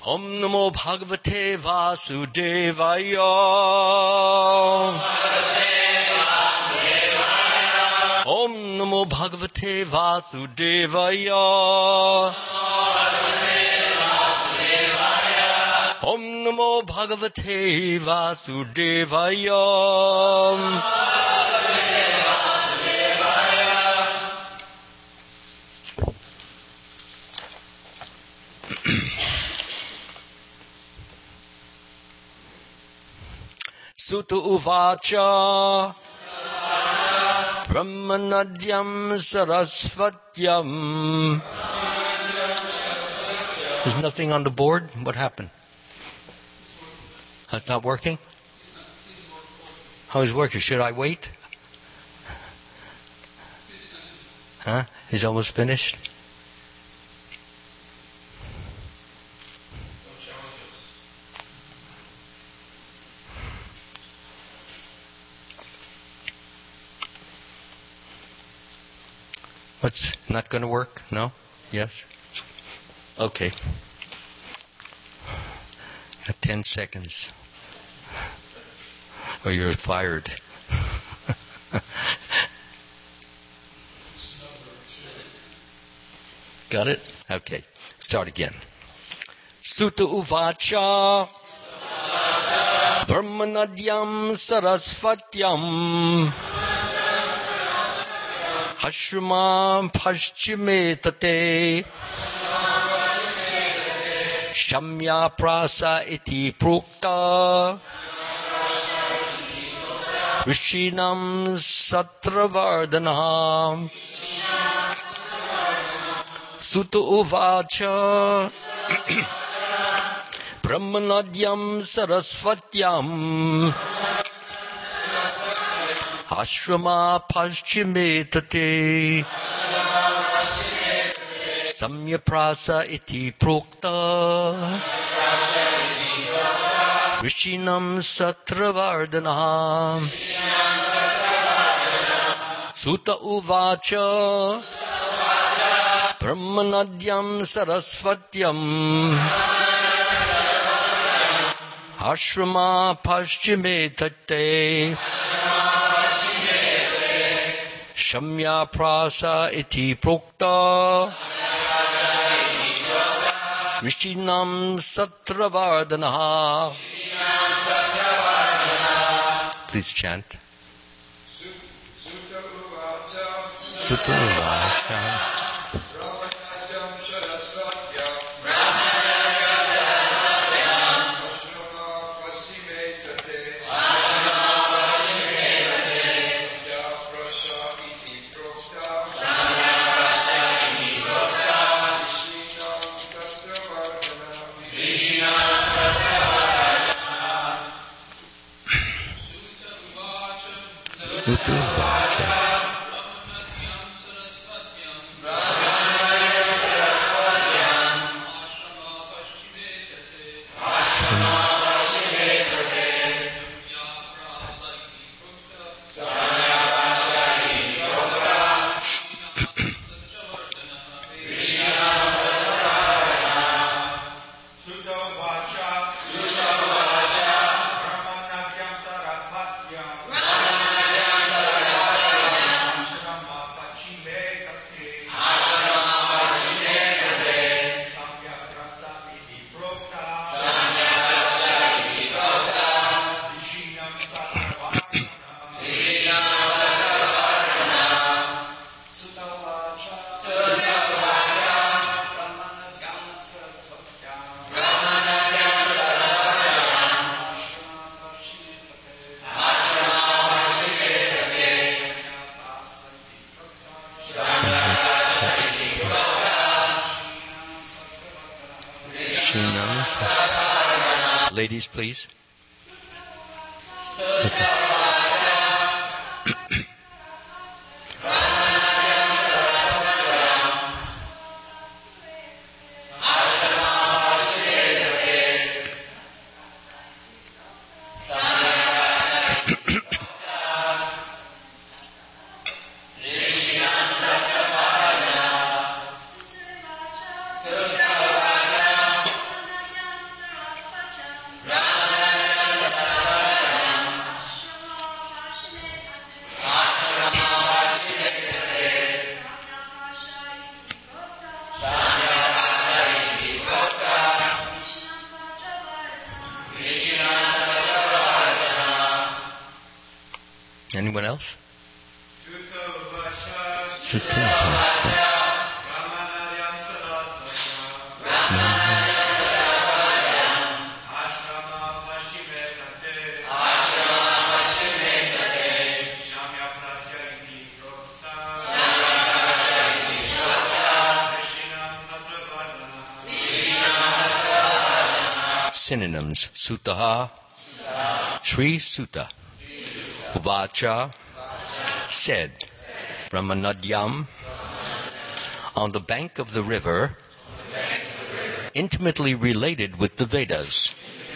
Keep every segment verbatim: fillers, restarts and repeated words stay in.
Om Namo Bhagavate Vasudevaya. Om Namo Bhagavate Vasudevaya. Om Namo Bhagavate Vasudevaya. Sutta Uvacha Brahmanadyam Sarasvatyam. There's nothing on the board? What happened? It's not working? How is it working? Should I wait? Huh? He's almost finished? What's not going to work? No? Yes? Okay. Got ten seconds. Or you're fired. Got it? Okay. Start again. Sutta Uvacha Brahmanadyam Sarasvatyam Ashrama Paschime Tate Shamya Prasa Iti Prukta Vishinam Satravardhanam. Sutta Uvacha Brahmanadyam Sarasvatyam Ashrama Paschime Tate Samya Prasa Iti Prokta Vishinam Satravardhanam. Sutta Uvacha Brahmanadyam Sarasvatyam Ashrama Paschime Tate Shamya Prasa Iti Prokta Vishinam Satravardhana. Please chant. Sutta Uvacha Sutta Uvacha Ladies, please. Anyone else? Synonyms: Sutaha, Sri Sutta, Uvacha, said, Brahmanadyam, on the bank of the river, intimately related with the Vedas,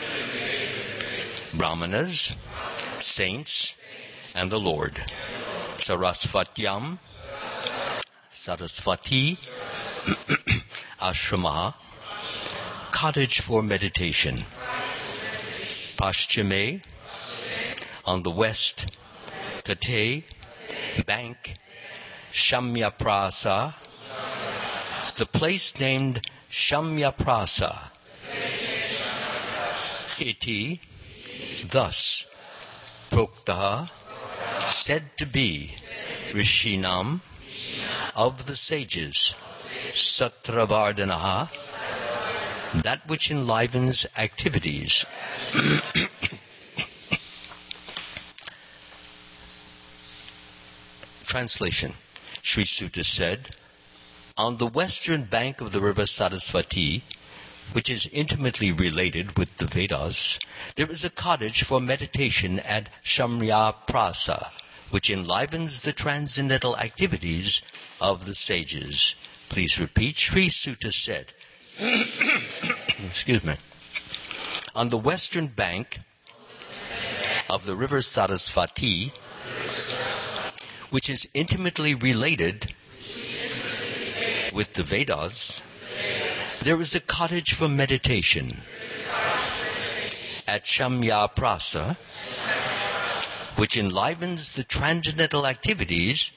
Brahmanas, saints, and the Lord. Sarasvatyam, Sarasvati, Ashrama, cottage for meditation. Paschime, on the west, Tate, bank, Shamyaprasa, the place named Shamyaprasa. Iti, thus, Proktaha, said to be, Rishinam, of the sages, Satravardhanaha, that which enlivens activities. Translation. Sri Sutta said, on the western bank of the river Sarasvati, which is intimately related with the Vedas, there is a cottage for meditation at Shamyaprasa, which enlivens the transcendental activities of the sages. Please repeat. Sri Sutta said, excuse me, on the western bank of the river Sarasvati, which is intimately related with the Vedas, there is a cottage for meditation at Shamyaprasa, which enlivens the transcendental activities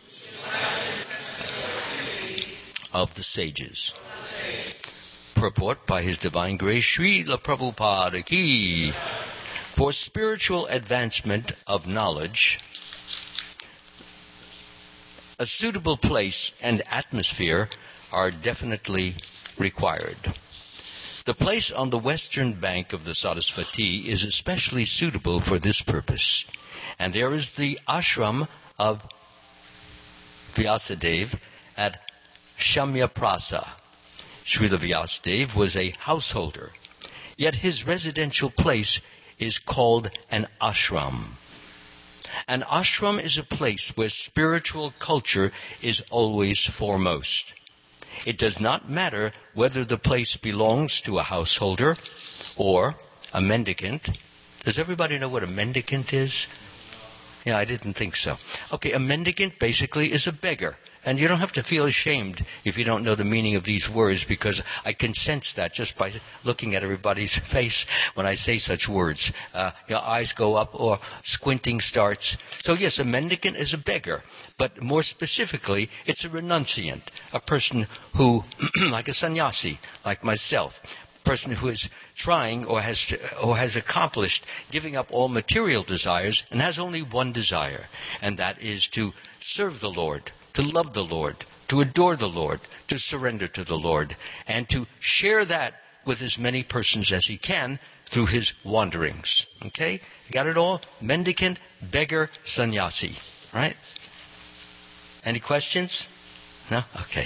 of the sages. Purport by His Divine Grace Srila Prabhupada Ki. For spiritual advancement of knowledge, a suitable place and atmosphere are definitely required. The place on the western bank of the Sarasvati is especially suitable for this purpose, and there is the ashram of Vyasadeva at Shamyaprasa. Srila Vyasadeva was a householder, yet his residential place is called an ashram. An ashram is a place where spiritual culture is always foremost. It does not matter whether the place belongs to a householder or a mendicant. Does everybody know what a mendicant is? Yeah, I didn't think so. Okay, a mendicant basically is a beggar. And you don't have to feel ashamed if you don't know the meaning of these words, because I can sense that just by looking at everybody's face when I say such words. Uh, your eyes go up or squinting starts. So yes, a mendicant is a beggar. But more specifically, it's a renunciant, a person who, like a sannyasi, like myself, a person who is trying or has to, or has accomplished giving up all material desires and has only one desire, and that is to serve the Lord, to love the Lord, to adore the Lord, to surrender to the Lord, and to share that with as many persons as he can through his wanderings. Okay? You got it all? Mendicant, beggar, sannyasi. Right? Any questions? No? Okay.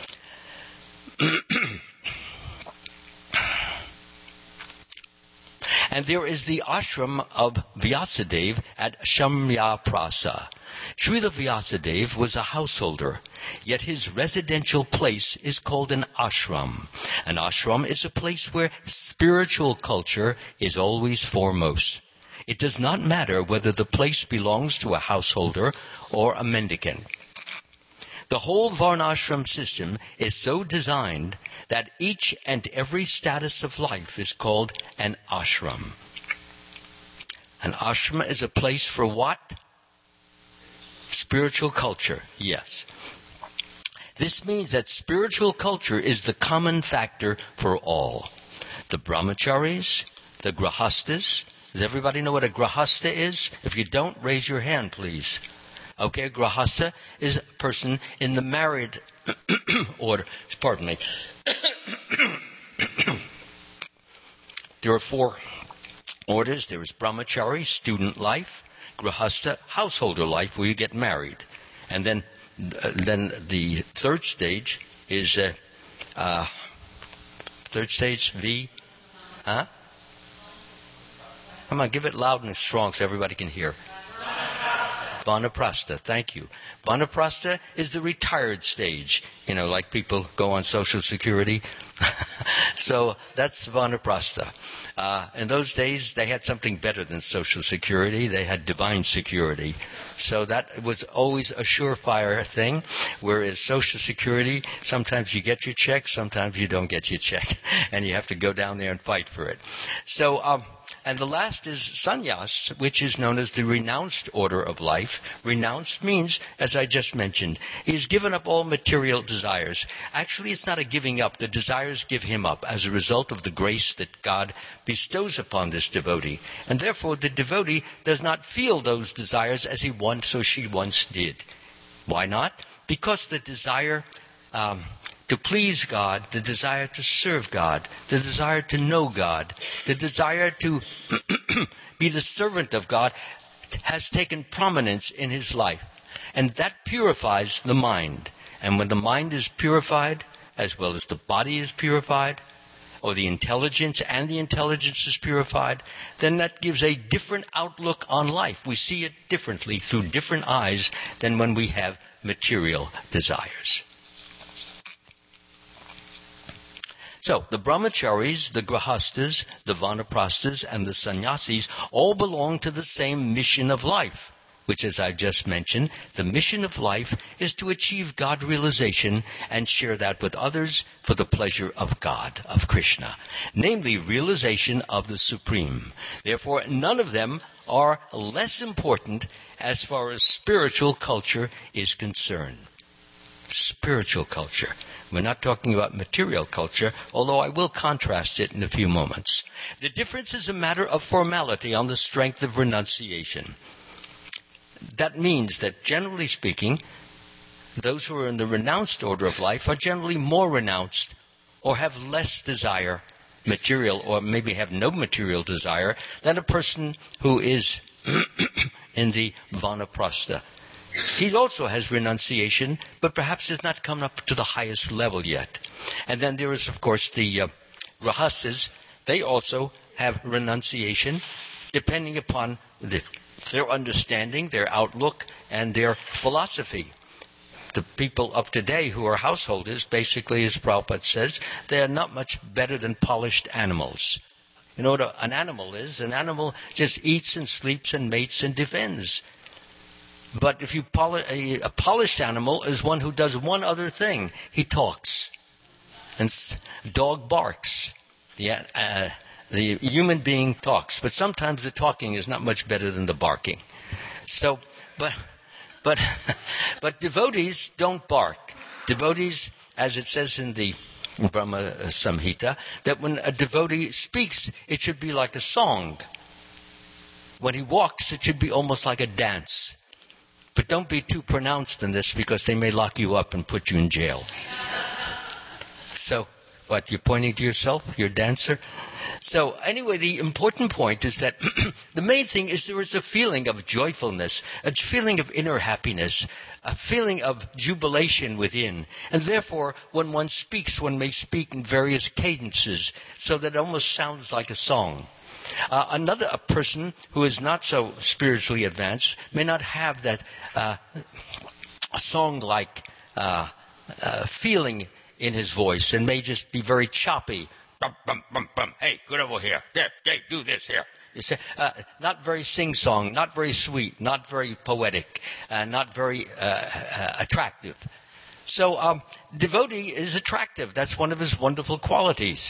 And there is the ashram of Vyasadeva at Shamyaprasa. Srila Vyasadeva was a householder, yet his residential place is called an ashram. An ashram is a place where spiritual culture is always foremost. It does not matter whether the place belongs to a householder or a mendicant. The whole Varnashram system is so designed that each and every status of life is called an ashram. An ashram is a place for what? Spiritual culture, yes. This means that spiritual culture is the common factor for all. The brahmacharis, the grahastas, Does everybody know what a grahasta is? If you don't, raise your hand, please. Okay, grahasta is a person in the married order. Pardon me. There are four orders. There is brahmachari, student life; grahasta, householder life, where you get married; and then, uh, then the third stage is uh, uh, third stage V. Huh? Come on, give it loud and strong so everybody can hear. Vanaprastha, thank you. Vanaprastha is the retired stage. You know, like people go on Social Security. So that's Vanaprastha. Uh, in those days, they had something better than Social Security. They had divine security. So that was always a surefire thing, whereas Social Security, sometimes you get your check, sometimes you don't get your check, and you have to go down there and fight for it. So, um, and the last is sannyas, which is known as the renounced order of life. Renounced means, as I just mentioned, he's given up all material desires. Actually, it's not a giving up. The desires give him up as a result of the grace that God bestows upon this devotee. And therefore, the devotee does not feel those desires as he once or she once did. Why not? Because the desire um, to please God, the desire to serve God, the desire to know God, the desire to be the servant of God has taken prominence in his life. And that purifies the mind. And when the mind is purified, as well as the body is purified, or the intelligence and the intelligence is purified, then that gives a different outlook on life. We see it differently through different eyes than when we have material desires. So, the brahmacharis, the grahastas, the vanaprasthas, and the sannyasis all belong to the same mission of life, which, as I just mentioned, the mission of life is to achieve God realization and share that with others for the pleasure of God, of Krishna, namely realization of the Supreme. Therefore, none of them are less important as far as spiritual culture is concerned. Spiritual culture. We're not talking about material culture, although I will contrast it in a few moments. The difference is a matter of formality on the strength of renunciation. That means that, generally speaking, those who are in the renounced order of life are generally more renounced or have less desire, material, or maybe have no material desire, than a person who is in the vanaprastha. He also has renunciation, but perhaps has not come up to the highest level yet. And then there is, of course, the uh, grahastas. They also have renunciation, depending upon the, their understanding, their outlook, and their philosophy. The people of today who are householders, basically, as Prabhupada says, they are not much better than polished animals. You know what an animal is? An animal just eats and sleeps and mates and defends. But if you poli- a, a polished animal is one who does one other thing. He talks. And s- dog barks. The, uh, the human being talks. But sometimes the talking is not much better than the barking. So, but, but, but devotees don't bark. Devotees, as it says in the Brahma Samhita, that when a devotee speaks, it should be like a song. When he walks, it should be almost like a dance. But don't be too pronounced in this, because they may lock you up and put you in jail. So, what, you're pointing to yourself? You're a dancer? So, anyway, the important point is that the main thing is there is a feeling of joyfulness, a feeling of inner happiness, a feeling of jubilation within. And therefore, when one speaks, one may speak in various cadences, so that it almost sounds like a song. Uh, another a person who is not so spiritually advanced may not have that uh, song-like uh, uh, feeling in his voice, and may just be very choppy. Bum, bum, bum, bum. Hey, get over here. There, hey, do this here. You say, uh, not very sing-song, not very sweet, not very poetic, uh, not very uh, uh, attractive. So um, devotee is attractive. That's one of his wonderful qualities.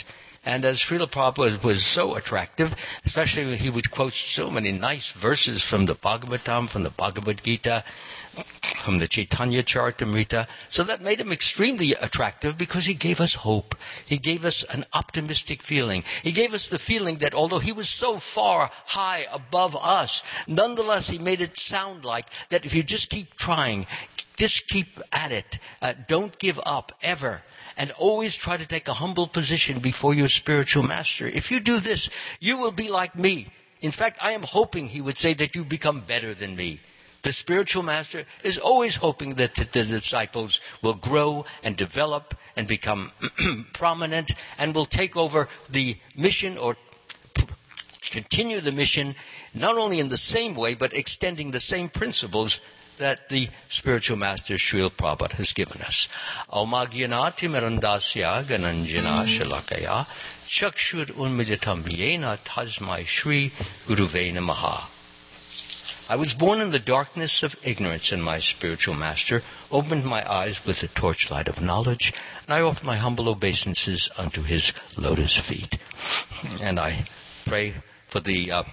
And as Srila Prabhupada was so attractive, especially when he would quote so many nice verses from the Bhagavatam, from the Bhagavad Gita, from the Chaitanya Charitamrita. So that made him extremely attractive because he gave us hope. He gave us an optimistic feeling. He gave us the feeling that although he was so far high above us, nonetheless he made it sound like that if you just keep trying, just keep at it, uh, don't give up ever. And always try to take a humble position before your spiritual master. If you do this, you will be like me. In fact, I am hoping he would say that you become better than me. The spiritual master is always hoping that the, the disciples will grow and develop and become prominent and will take over the mission or p- continue the mission, not only in the same way, but extending the same principles that the spiritual master Srila Prabhupada has given us. Aumagyanati merandasya gananjana shalakaya chakshur unmijatam yena tasmai Shri Guruve Namaha. I was born in the darkness of ignorance, and my spiritual master opened my eyes with the torchlight of knowledge, and I offer my humble obeisances unto his lotus feet. And I pray for the uh,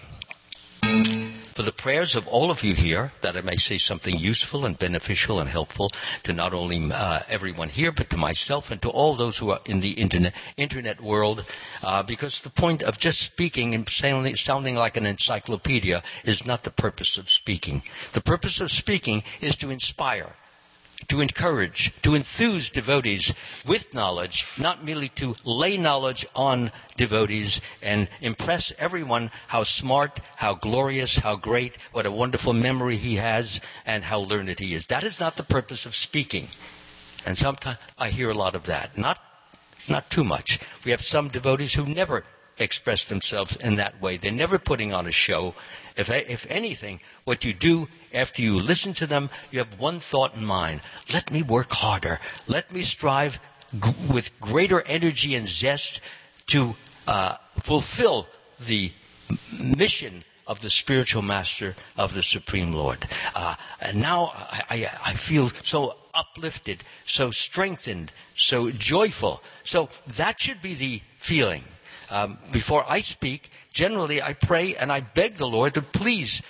for the prayers of all of you here, that I may say something useful and beneficial and helpful to not only uh, everyone here, but to myself and to all those who are in the internet, internet world, uh, because the point of just speaking and sounding, sounding like an encyclopedia is not the purpose of speaking. The purpose of speaking is to inspire, to encourage, to enthuse devotees with knowledge, not merely to lay knowledge on devotees and impress everyone how smart, how glorious, how great, what a wonderful memory he has, and how learned he is. That is not the purpose of speaking. And sometimes I hear a lot of that. Not, not too much. We have some devotees who never express themselves in that way. They're never putting on a show. If, if anything, what you do after you listen to them, you have one thought in mind. Let me work harder. Let me strive g- with greater energy and zest to uh, fulfill the m- mission of the spiritual master of the Supreme Lord. Uh, and now I, I, I feel so uplifted, so strengthened, so joyful. So that should be the feeling. Um, before I speak, generally I pray and I beg the Lord to please,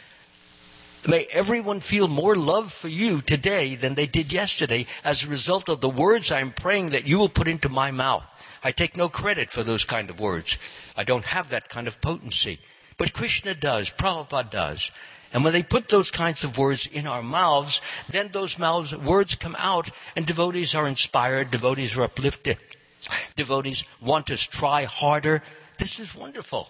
may everyone feel more love for you today than they did yesterday as a result of the words I'm praying that you will put into my mouth. I take no credit for those kind of words. I don't have that kind of potency. But Krishna does, Prabhupada does. And when they put those kinds of words in our mouths, then those mouths, words come out and devotees are inspired, devotees are uplifted. Devotees want to try harder. This is wonderful.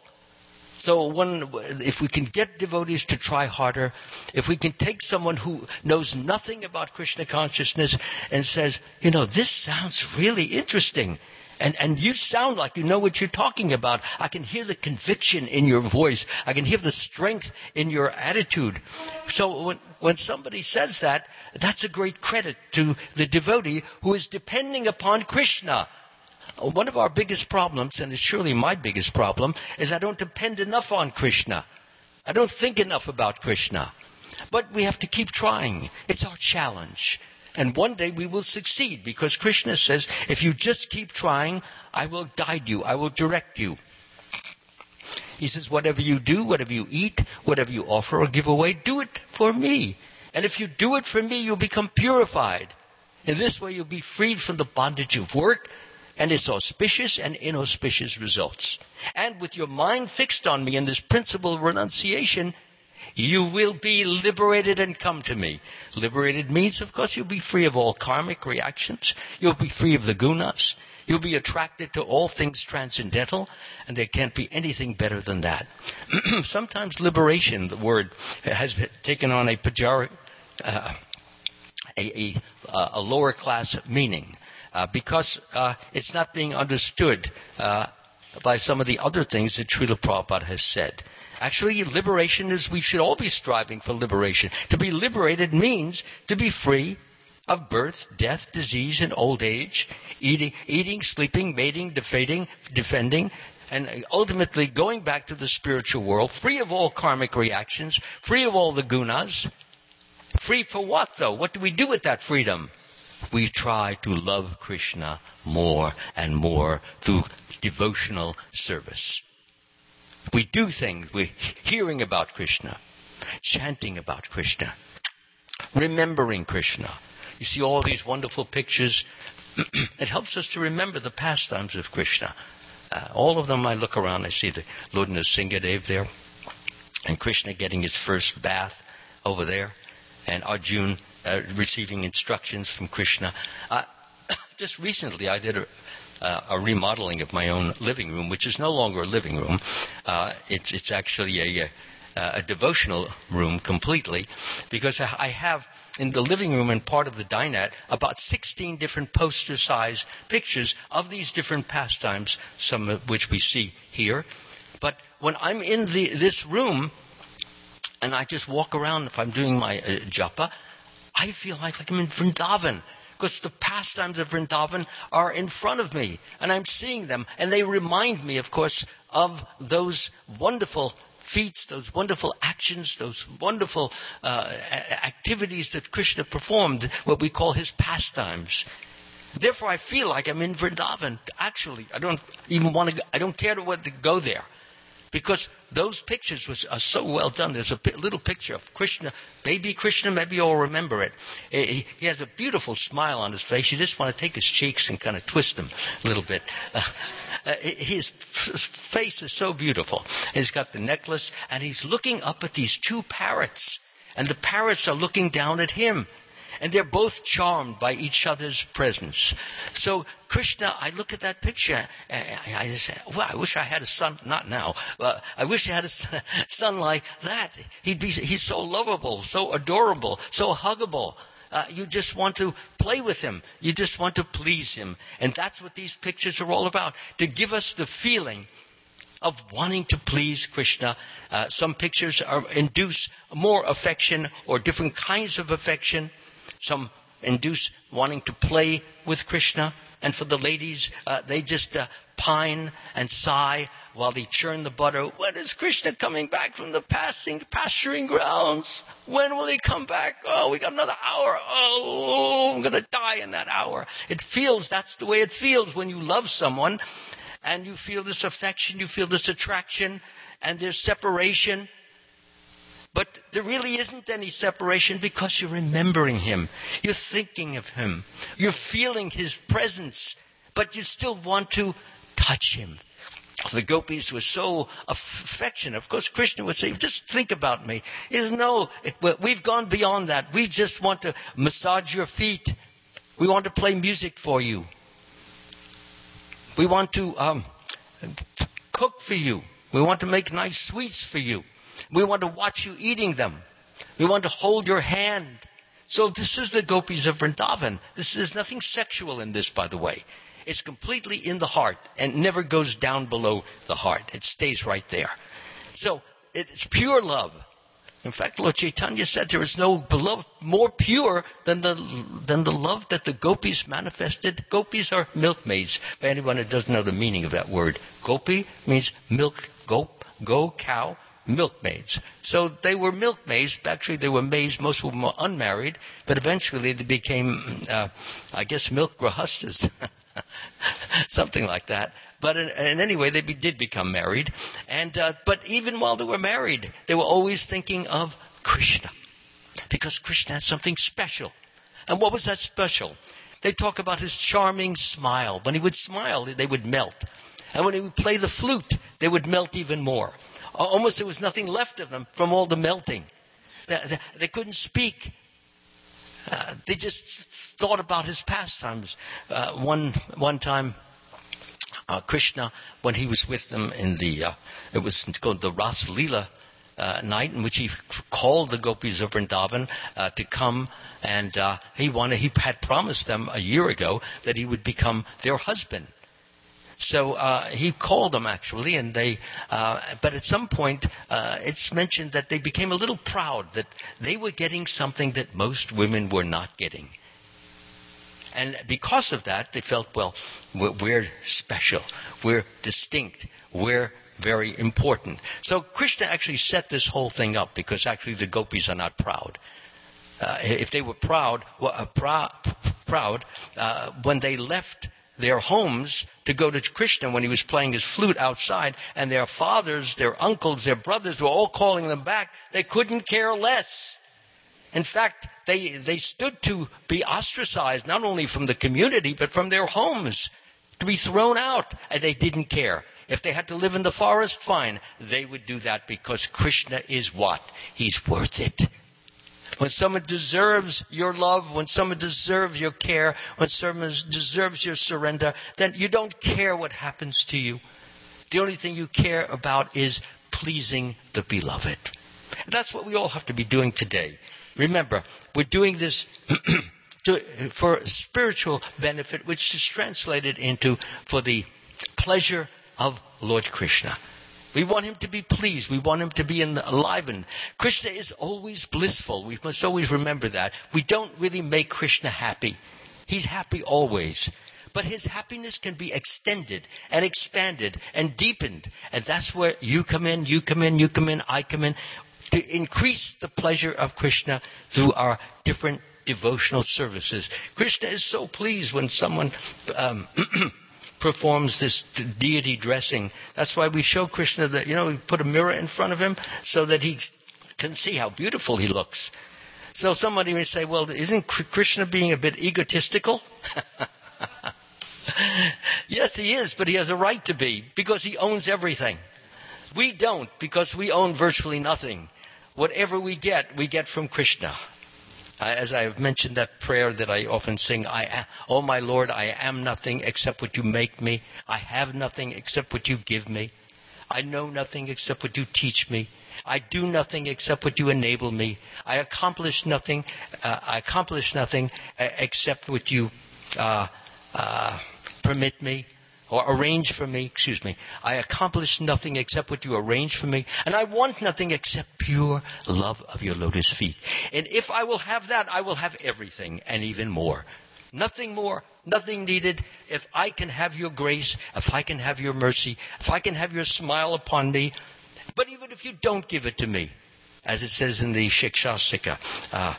So when, if we can get devotees to try harder, if we can take someone who knows nothing about Krishna consciousness and says, you know, this sounds really interesting. And, and you sound like you know what you're talking about. I can hear the conviction in your voice. I can hear the strength in your attitude. So when, when somebody says that, that's a great credit to the devotee who is depending upon Krishna. One of our biggest problems, and it's surely my biggest problem, is I don't depend enough on Krishna. I don't think enough about Krishna. But we have to keep trying. It's our challenge. And one day we will succeed because Krishna says, if you just keep trying, I will guide you. I will direct you. He says, whatever you do, whatever you eat, whatever you offer or give away, do it for me. And if you do it for me, you'll become purified. In this way, you'll be freed from the bondage of work and its auspicious and inauspicious results. And with your mind fixed on me in this principle of renunciation, you will be liberated and come to me. Liberated means, of course, you'll be free of all karmic reactions. You'll be free of the gunas. You'll be attracted to all things transcendental, and there can't be anything better than that. Sometimes liberation, the word, has taken on a pejor, uh, a, a, a lower class meaning. Uh, because uh, it's not being understood uh, by some of the other things that Srila Prabhupada has said. Actually, liberation is, we should all be striving for liberation. To be liberated means to be free of birth, death, disease, and old age, eating, eating sleeping, mating, defending, defending, and ultimately going back to the spiritual world, free of all karmic reactions, free of all the gunas. Free for what, though? What do we do with that freedom? We try to love Krishna more and more through devotional service. We do things. We're hearing about Krishna, chanting about Krishna, remembering Krishna. You see all these wonderful pictures. It helps us to remember the pastimes of Krishna. Uh, all of them, I look around, I see the Lord Nrsingadev there, and Krishna getting his first bath over there, and Arjuna uh, receiving instructions from Krishna. Uh, just recently, I did a, uh, a remodeling of my own living room, which is no longer a living room. Uh, it's, it's actually a, a, a devotional room completely, because I have in the living room and part of the dinette about sixteen different poster-size pictures of these different pastimes, some of which we see here. But when I'm in the, this room and I just walk around, if I'm doing my uh, japa, I feel like, like I'm in Vrindavan, because the pastimes of Vrindavan are in front of me and I'm seeing them, and they remind me, of course, of those wonderful feats, those wonderful actions, those wonderful uh, activities that Krishna performed, what we call his pastimes. Therefore, I feel like I'm in Vrindavan. Actually, I don't even want to go, I don't care to, what, to go there, because those pictures was, are so well done. There's a p- little picture of Krishna, baby Krishna, maybe you'll remember it. He, he has a beautiful smile on his face. You just want to take his cheeks and kind of twist them a little bit. Uh, uh, his f- face is so beautiful. He's got the necklace, and he's looking up at these two parrots, and the parrots are looking down at him. And they're both charmed by each other's presence. So Krishna, I look at that picture, and I just say, well, I wish I had a son, not now, uh, I wish I had a son, son like that. He'd be, he's so lovable, so adorable, so huggable. Uh, you just want to play with him. You just want to please him. And that's what these pictures are all about, to give us the feeling of wanting to please Krishna. Uh, some pictures are, induce more affection or different kinds of affection. Some induce wanting to play with Krishna. And for the ladies, uh, they just uh, pine and sigh while they churn the butter. When is Krishna coming back from the passing, pasturing grounds? When will he come back? Oh, we got another hour. Oh, I'm going to die in that hour. It feels, that's the way it feels when you love someone and you feel this affection, you feel this attraction, and there's separation. But there really isn't any separation, because you're remembering him. You're thinking of him. You're feeling his presence. But you still want to touch him. The gopis were so affectionate. Of course, Krishna would say, just think about me. Is no, we've gone beyond that. We just want to massage your feet. We want to play music for you. We want to um, cook for you. We want to make nice sweets for you. We want to watch you eating them. We want to hold your hand. So this is the gopis of Vrindavan. This is nothing sexual in this, by the way. It's completely in the heart and never goes down below the heart. It stays right there. So it's pure love. In fact, Lord Chaitanya said there is no beloved more pure than the than the love that the gopis manifested. Gopis are milkmaids. For anyone who doesn't know the meaning of that word, gopi means milk, gop, go, cow. Milkmaids. So they were milkmaids. Actually, they were maids. Most of them were unmarried, but eventually they became, uh, I guess, milk grahastas. Something like that. But in, in any way, they be, did become married. And uh, but even while they were married, they were always thinking of Krishna, because Krishna had something special. And what was that special? They talk about his charming smile. When he would smile, they would melt. And when he would play the flute, they would melt even more. Almost there was nothing left of them from all the melting. They, they, they couldn't speak. Uh, they just thought about his pastimes. Uh, one one time, uh, Krishna, when he was with them in the, uh, it was called the Ras Leela uh, night, in which he called the gopis of Vrindavan uh, to come, and uh, he wanted, he had promised them a year ago that he would become their husband. So uh, he called them, actually, and they. Uh, but at some point, uh, it's mentioned that they became a little proud that they were getting something that most women were not getting, and because of that, they felt, well, we're, we're special, we're distinct, we're very important. So Krishna actually set this whole thing up, because actually the gopis are not proud. Uh, if they were proud, well, uh, prou- proud uh, when they left their homes to go to Krishna when he was playing his flute outside, and their fathers, their uncles, their brothers were all calling them back. They couldn't care less. In fact, they they stood to be ostracized not only from the community but from their homes, to be thrown out, and they didn't care. If they had to live in the forest, fine. They would do that because Krishna is what? He's worth it. When someone deserves your love, when someone deserves your care, when someone deserves your surrender, then you don't care what happens to you. The only thing you care about is pleasing the beloved. And that's what we all have to be doing today. Remember, we're doing this to, for spiritual benefit, which is translated into for the pleasure of Lord Krishna. We want him to be pleased. We want him to be enlivened. Krishna is always blissful. We must always remember that. We don't really make Krishna happy. He's happy always. But his happiness can be extended and expanded and deepened. And that's where you come in, you come in, you come in, I come in, to increase the pleasure of Krishna through our different devotional services. Krishna is so pleased when someone Um, performs this deity dressing. That's why we show Krishna that, you know, we put a mirror in front of him so that he can see how beautiful he looks. So somebody may say, well, isn't Krishna being a bit egotistical? Yes, he is, but he has a right to be because he owns everything. We don't, because we own virtually nothing. Whatever we get, we get from Krishna. As I have mentioned that prayer that I often sing, I am, oh my Lord, I am nothing except what you make me. I have nothing except what you give me. I know nothing except what you teach me. I do nothing except what you enable me. I accomplish nothing. Uh, I accomplish nothing uh, except what you uh, uh, permit me. Or arrange for me, excuse me. I accomplish nothing except what you arrange for me. And I want nothing except pure love of your lotus feet. And if I will have that, I will have everything and even more. Nothing more, nothing needed. If I can have your grace, if I can have your mercy, if I can have your smile upon me. But even if you don't give it to me, as it says in the Shikshastika, uh,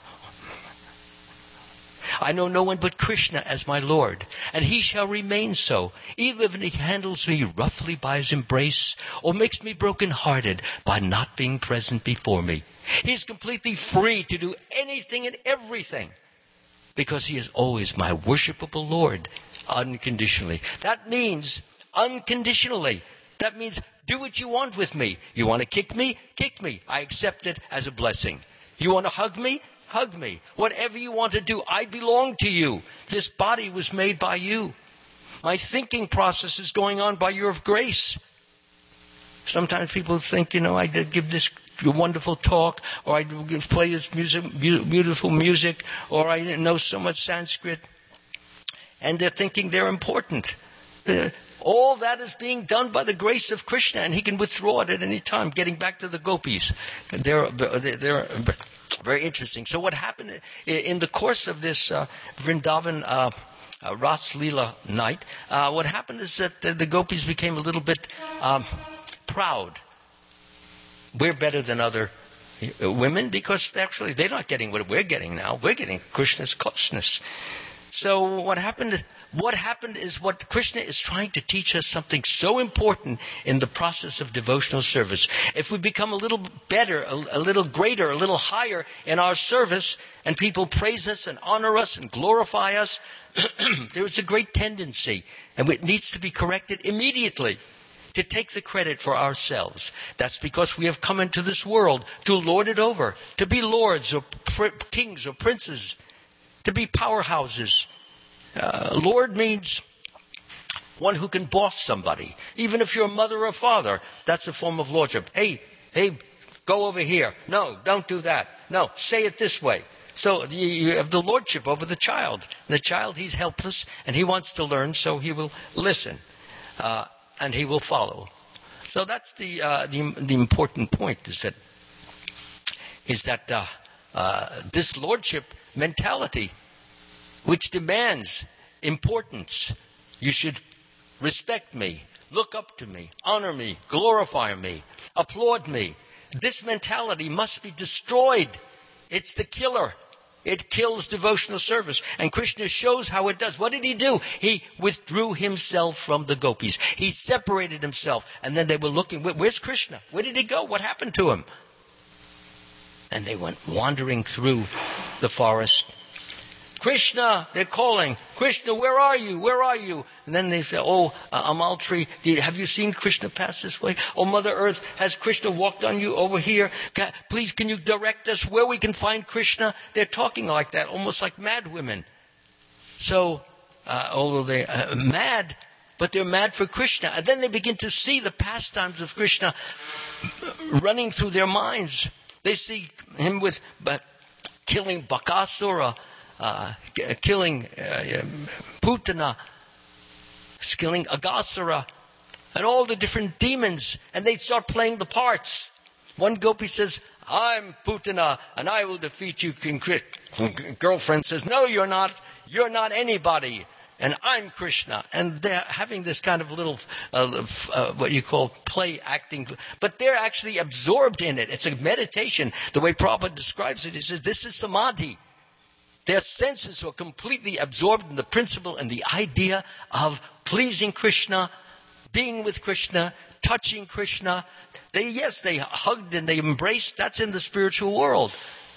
I know no one but Krishna as my Lord, and he shall remain so, even if he handles me roughly by his embrace, or makes me broken-hearted by not being present before me. He's completely free to do anything and everything, because he is always my worshipable Lord, unconditionally. That means unconditionally. That means do what you want with me. You want to kick me? Kick me. I accept it as a blessing. You want to hug me? Hug me. Whatever you want to do, I belong to you. This body was made by you. My thinking process is going on by your grace. Sometimes people think, you know, I did give this wonderful talk, or I play this music, beautiful music, or I know so much Sanskrit, and they're thinking they're important. Uh, all that is being done by the grace of Krishna, and he can withdraw it at any time. Getting back to the gopis, they're they're. they're very interesting. So what happened in the course of this uh, Vrindavan uh, uh, Ras Leela night, uh, what happened is that the, the gopis became a little bit um, proud. We're better than other women because actually they're not getting what we're getting now. We're getting Krishna's closeness. So what happened? What happened is what Krishna is trying to teach us something so important in the process of devotional service. If we become a little better, a, a little greater, a little higher in our service, and people praise us and honor us and glorify us, there is a great tendency, and it needs to be corrected immediately, to take the credit for ourselves. That's because we have come into this world to lord it over, to be lords or pr- kings or princes, to be powerhouses. Uh, Lord means one who can boss somebody. Even if you're a mother or father, that's a form of lordship. Hey, hey, go over here. No, don't do that. No, say it this way. So you, you have the lordship over the child. The child, he's helpless, and he wants to learn, so he will listen, uh, and he will follow. So that's the uh, the, the important point, is that is that uh, uh, this lordship mentality, which demands importance. You should respect me, look up to me, honor me, glorify me, applaud me. This mentality must be destroyed. It's the killer. It kills devotional service. And Krishna shows how it does. What did he do? He withdrew himself from the gopis. He separated himself. And then they were looking, where's Krishna? Where did he go? What happened to him? And they went wandering through the forest. Krishna, they're calling. Krishna, where are you? Where are you? And then they say, oh, uh, Amaltri, have you seen Krishna pass this way? Oh, Mother Earth, has Krishna walked on you over here? Can, please, can you direct us where we can find Krishna? They're talking like that, almost like mad women. So, uh, although they're uh, mad, but they're mad for Krishna. And then they begin to see the pastimes of Krishna running through their minds. They see him with uh, killing Bakasura, Uh, killing uh, Putana, killing Agasura, and all the different demons, and they start playing the parts. One gopi says, I'm Putana, and I will defeat you. Girlfriend says, no, you're not. You're not anybody, and I'm Krishna. And they're having this kind of little, uh, uh, what you call play acting, but they're actually absorbed in it. It's a meditation. The way Prabhupada describes it, he says, this is samadhi. Their senses were completely absorbed in the principle and the idea of pleasing Krishna, being with Krishna, touching Krishna. They, yes, they hugged and they embraced. That's in the spiritual world.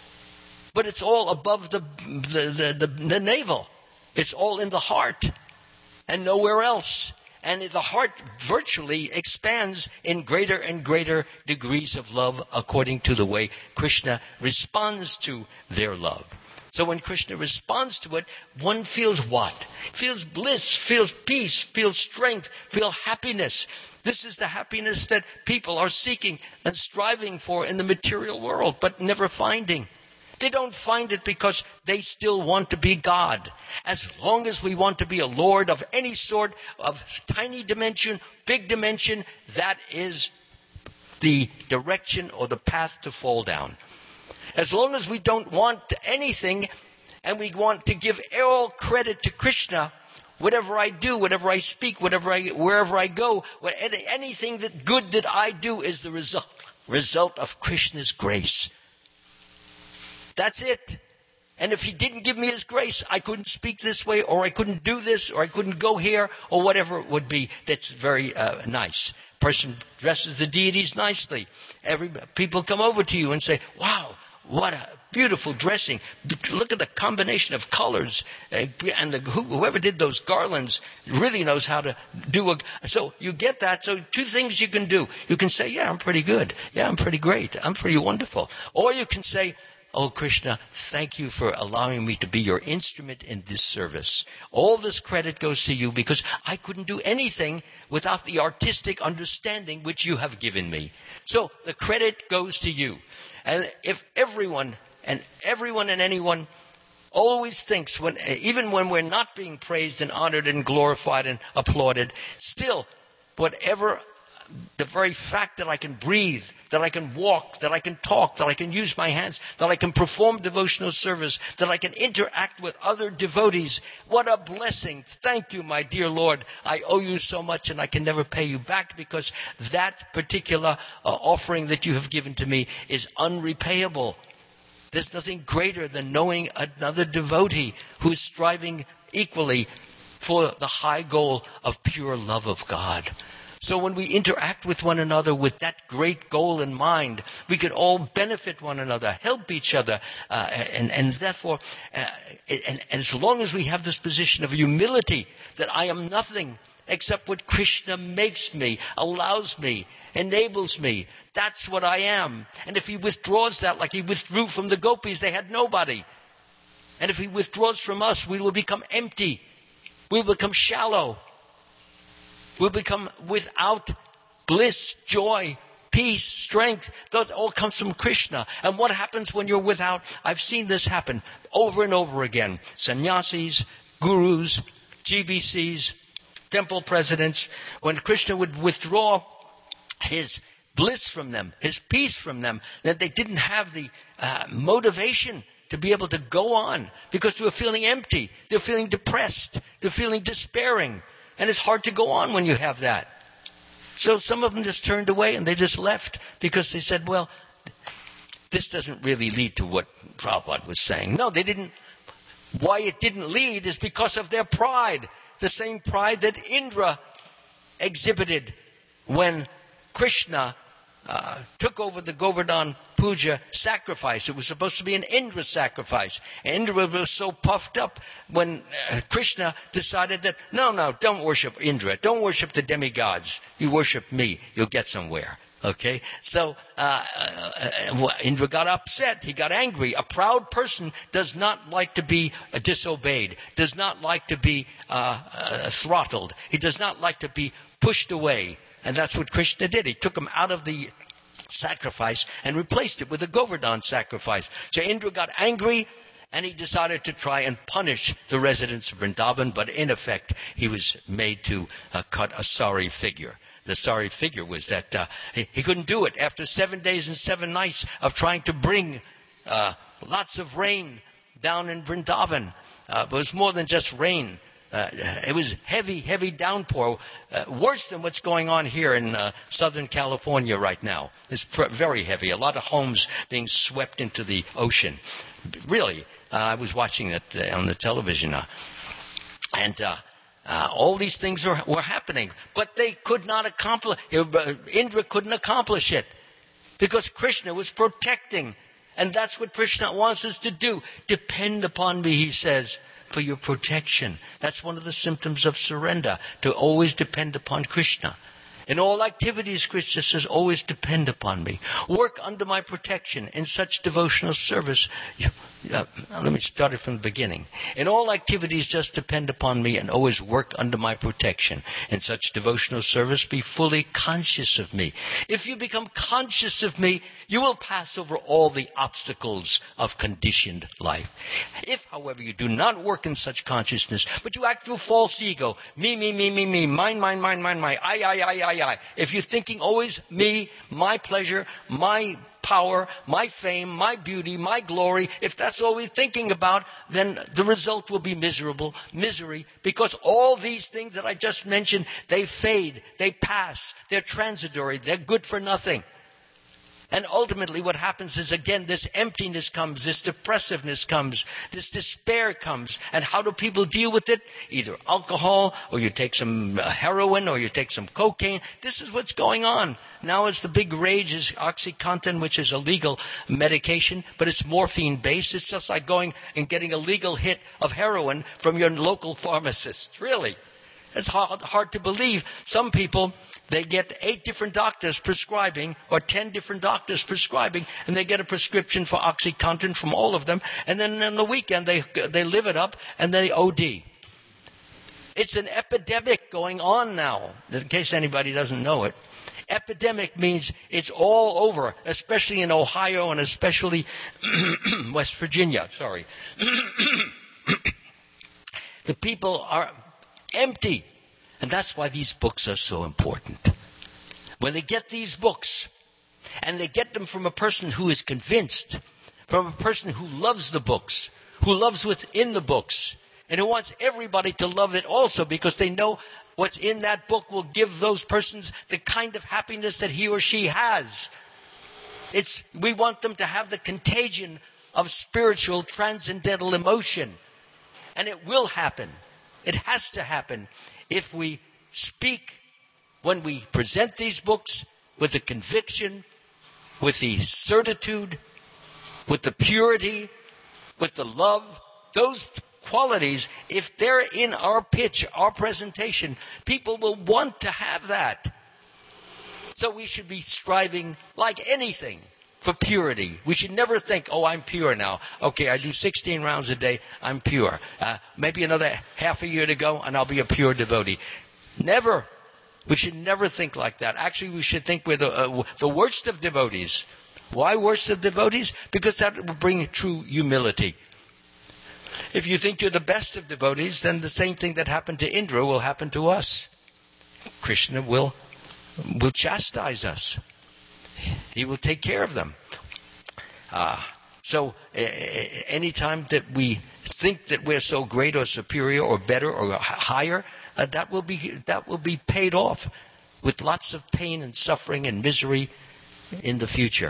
But it's all above the, the, the, the, the navel. It's all in the heart and nowhere else. And the heart virtually expands in greater and greater degrees of love according to the way Krishna responds to their love. So when Krishna responds to it, one feels what? Feels bliss, feels peace, feels strength, feels happiness. This is the happiness that people are seeking and striving for in the material world, but never finding. They don't find it because they still want to be God. As long as we want to be a Lord of any sort, of tiny dimension, big dimension, that is the direction or the path to fall down. As long as we don't want anything and we want to give all credit to Krishna, whatever I do, whatever I speak, whatever I, wherever I go, anything that good that I do is the result, result of Krishna's grace. That's it. And if he didn't give me his grace, I couldn't speak this way, or I couldn't do this, or I couldn't go here, or whatever it would be. That's very uh, nice. Person dresses the deities nicely. Every people come over to you and say, wow, what a beautiful dressing. Look at the combination of colors. And the, whoever did those garlands really knows how to do a... So you get that. So two things you can do. You can say, yeah, I'm pretty good. Yeah, I'm pretty great. I'm pretty wonderful. Or you can say, oh, Krishna, thank you for allowing me to be your instrument in this service. All this credit goes to you because I couldn't do anything without the artistic understanding which you have given me. So the credit goes to you. And if everyone and everyone and anyone always thinks, when, even when we're not being praised and honored and glorified and applauded, still, whatever, the very fact that I can breathe, that I can walk, that I can talk, that I can use my hands, that I can perform devotional service, that I can interact with other devotees, what a blessing. Thank you, my dear Lord. I owe you so much and I can never pay you back because that particular uh, offering that you have given to me is unrepayable. There's nothing greater than knowing another devotee who's striving equally for the high goal of pure love of God. So when we interact with one another with that great goal in mind, we can all benefit one another, help each other, uh, and, and therefore, uh, and, and as long as we have this position of humility, that I am nothing except what Krishna makes me, allows me, enables me, that's what I am. And if he withdraws that, like he withdrew from the gopis, they had nobody. And if he withdraws from us, we will become empty. We will become shallow. We'll become without bliss, joy, peace, strength. Those all comes from Krishna. And what happens when you're without? I've seen this happen over and over again. Sannyasis, gurus, G B Cs, temple presidents. When Krishna would withdraw his bliss from them, his peace from them, that they didn't have the uh, motivation to be able to go on because they were feeling empty. They're feeling depressed. They're feeling despairing. And it's hard to go on when you have that. So some of them just turned away and they just left because they said, well, this doesn't really lead to what Prabhupada was saying. No, they didn't. Why it didn't lead is because of their pride. The same pride that Indra exhibited when Krishna uh, took over the Govardhan Puja sacrifice. It was supposed to be an Indra sacrifice. And Indra was so puffed up when uh, Krishna decided that, no, no, don't worship Indra. Don't worship the demigods. You worship me. You'll get somewhere. Okay? So uh, uh, Indra got upset. He got angry. A proud person does not like to be uh, disobeyed, does not like to be uh, uh, throttled. He does not like to be pushed away. And that's what Krishna did. He took him out of the sacrifice and replaced it with a Govardhan sacrifice. So Indra got angry and he decided to try and punish the residents of Vrindavan, but in effect he was made to uh, cut a sorry figure. The sorry figure was that uh, he, he couldn't do it. After seven days and seven nights of trying to bring uh, lots of rain down in Vrindavan, uh, it was more than just rain. Uh, it was heavy, heavy downpour, uh, worse than what's going on here in uh, Southern California right now. It's pr- very heavy. A lot of homes being swept into the ocean. Really, uh, I was watching it uh, on the television. Uh, and uh, uh, all these things are, were happening. But they could not accomplish uh, Indra couldn't accomplish it because Krishna was protecting. And that's what Krishna wants us to do. Depend upon me, he says, for your protection. That's one of the symptoms of surrender, to always depend upon Krishna. In all activities, Krishna says, always depend upon me. Work under my protection in such devotional service. You, uh, let me start it from the beginning. In all activities, just depend upon me and always work under my protection. In such devotional service, be fully conscious of me. If you become conscious of me, you will pass over all the obstacles of conditioned life. If, however, you do not work in such consciousness, but you act through false ego, me, me, me, me, me, mine, mine, mine, mine, mine, I, I, I, I, I. If you're thinking always me, my pleasure, my power, my fame, my beauty, my glory, if that's all we're thinking about, then the result will be miserable, misery, because all these things that I just mentioned, they fade, they pass, they're transitory, they're good for nothing. And ultimately what happens is, again, this emptiness comes, this depressiveness comes, this despair comes. And how do people deal with it? Either alcohol, or you take some uh, heroin, or you take some cocaine. This is what's going on. Now is the big rage is OxyContin, which is a legal medication, but it's morphine-based. It's just like going and getting a legal hit of heroin from your local pharmacist. Really. It's hard, hard to believe. Some people, they get eight different doctors prescribing, or ten different doctors prescribing, and they get a prescription for OxyContin from all of them, and then on the weekend they they live it up and they O D. It's an epidemic going on now, in case anybody doesn't know it. Epidemic means it's all over, especially in Ohio and especially West Virginia. Sorry. The people are empty. And that's why these books are so important. When they get these books, and they get them from a person who is convinced, from a person who loves the books, who loves within the books, and who wants everybody to love it also, because they know what's in that book will give those persons the kind of happiness that he or she has. It's, we want them to have the contagion of spiritual transcendental emotion. And it will happen. It has to happen if we speak, when we present these books, with the conviction, with the certitude, with the purity, with the love. Those qualities, if they're in our pitch, our presentation, people will want to have that. So we should be striving, like anything, for purity. We should never think, oh, I'm pure now. Okay, I do sixteen rounds a day, I'm pure. Uh, maybe another half a year to go, and I'll be a pure devotee. Never. We should never think like that. Actually, we should think we're the, uh, the worst of devotees. Why worst of devotees? Because that will bring true humility. If you think you're the best of devotees, then the same thing that happened to Indra will happen to us. Krishna will, will chastise us. He will take care of them. Uh, so uh, anytime that we think that we're so great or superior or better or higher, uh, that will be that will be paid off with lots of pain and suffering and misery in the future.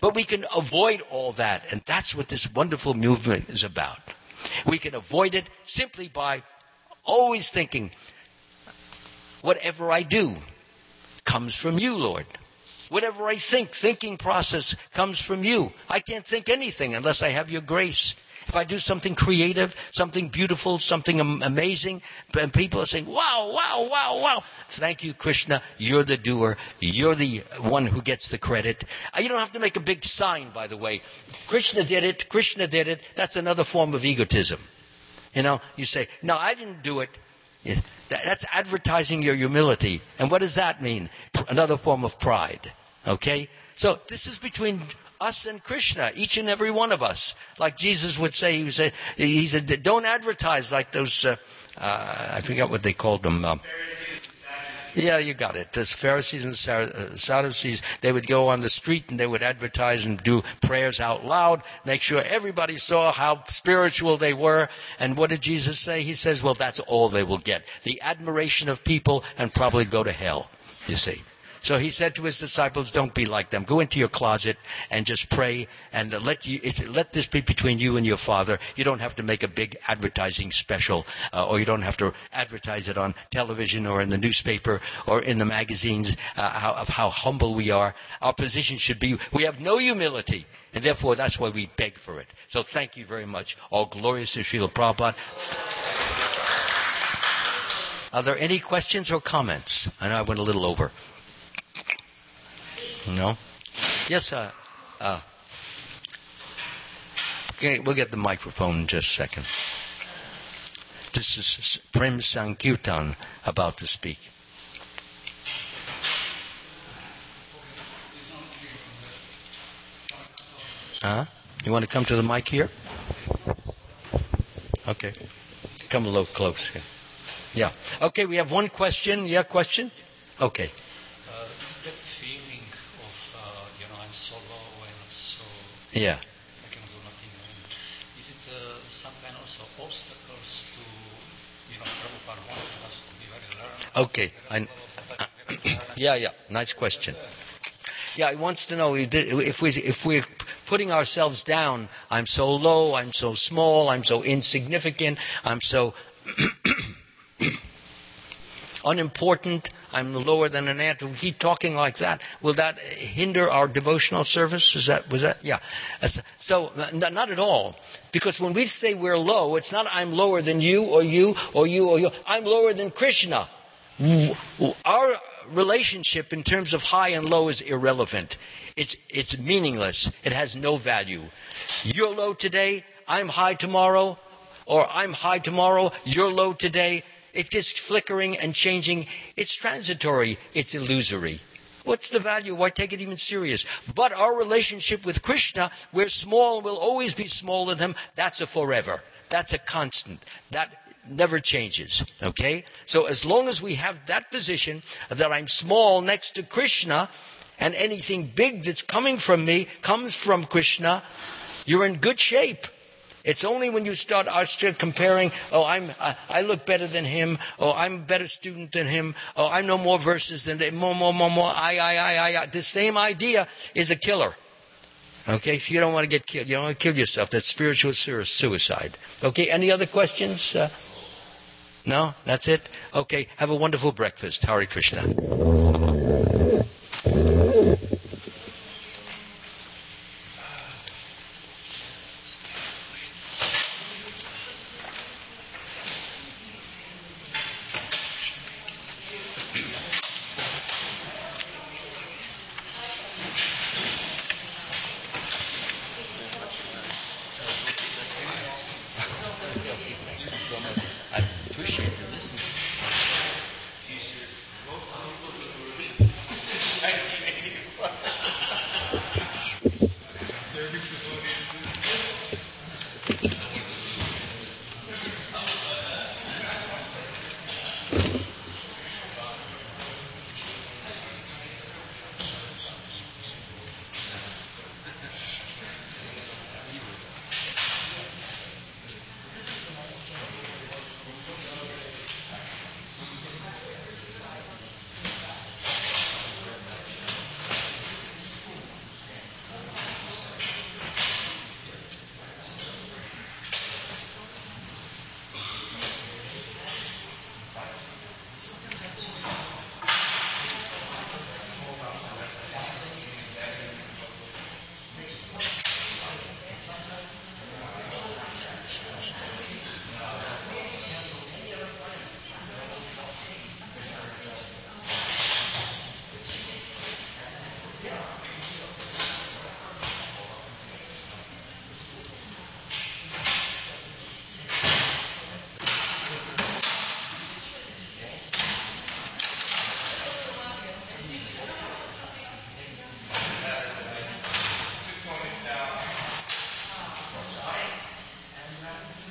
But we can avoid all that, and that's what this wonderful movement is about. We can avoid it simply by always thinking, whatever I do comes from you, Lord. Whatever I think, thinking process comes from you. I can't think anything unless I have your grace. If I do something creative, something beautiful, something am- amazing, and people are saying, wow, wow, wow, wow. Thank you, Krishna. You're the doer. You're the one who gets the credit. Uh, You don't have to make a big sign, by the way. Krishna did it. Krishna did it. That's another form of egotism. You know, you say, no, I didn't do it. Yeah, that- That's advertising your humility. And what does that mean? P- Another form of pride. Okay? So this is between us and Krishna, each and every one of us. Like Jesus would say, he would say, he said, don't advertise like those, uh, uh, I forget what they called them. Um, yeah, you got it. Those Pharisees and Sadducees, they would go on the street and they would advertise and do prayers out loud, make sure everybody saw how spiritual they were. And what did Jesus say? He says, well, that's all they will get. The admiration of people and probably go to hell, you see. So he said to his disciples, don't be like them. Go into your closet and just pray and let you, it, let this be between you and your Father. You don't have to make a big advertising special, uh, or you don't have to advertise it on television or in the newspaper or in the magazines uh, how, of how humble we are. Our position should be, we have no humility, and therefore that's why we beg for it. So thank you very much. All glorious to Srila Prabhupada. Are there any questions or comments? I know I went a little over. No? Yes, uh, uh, okay, we'll get the microphone in just a second. This is Prem Sankirtan about to speak. Huh? You want to come to the mic here? Okay. Come a little close. Yeah. Okay, we have one question. Yeah, question? Okay. So low and so yeah. I can do nothing. And is it uh, some kind of also obstacles to, you know, Prabhupada wanted us to be very learned? Okay. I, yeah, yeah. Nice question. Yeah, he wants to know if we if we're putting ourselves down. I'm so low. I'm so small. I'm so insignificant. I'm so unimportant. I'm lower than an ant. We keep talking like that. Will that hinder our devotional service? Is that was that? Yeah. So not at all. Because when we say we're low, it's not I'm lower than you or you or you or you. I'm lower than Krishna. Our relationship in terms of high and low is irrelevant. It's it's meaningless. It has no value. You're low today. I'm high tomorrow. Or I'm high tomorrow. You're low today. It's just flickering and changing. It's transitory. It's illusory. What's the value? Why take it even serious? But our relationship with Krishna, we're small, we'll always be smaller than him. That's a forever. That's a constant. That never changes. Okay? So as long as we have that position that I'm small next to Krishna, and anything big that's coming from me comes from Krishna, you're in good shape. It's only when you start comparing, oh, I'm, I, I look better than him, oh, I'm a better student than him, oh, I know more verses than him, more, more, more, more, I, I, I, I, I. The same idea is a killer. Okay, if you don't want to get killed, you don't want to kill yourself. That's spiritual suicide. Okay, any other questions? Uh, no? That's it? Okay, have a wonderful breakfast. Hare Krishna.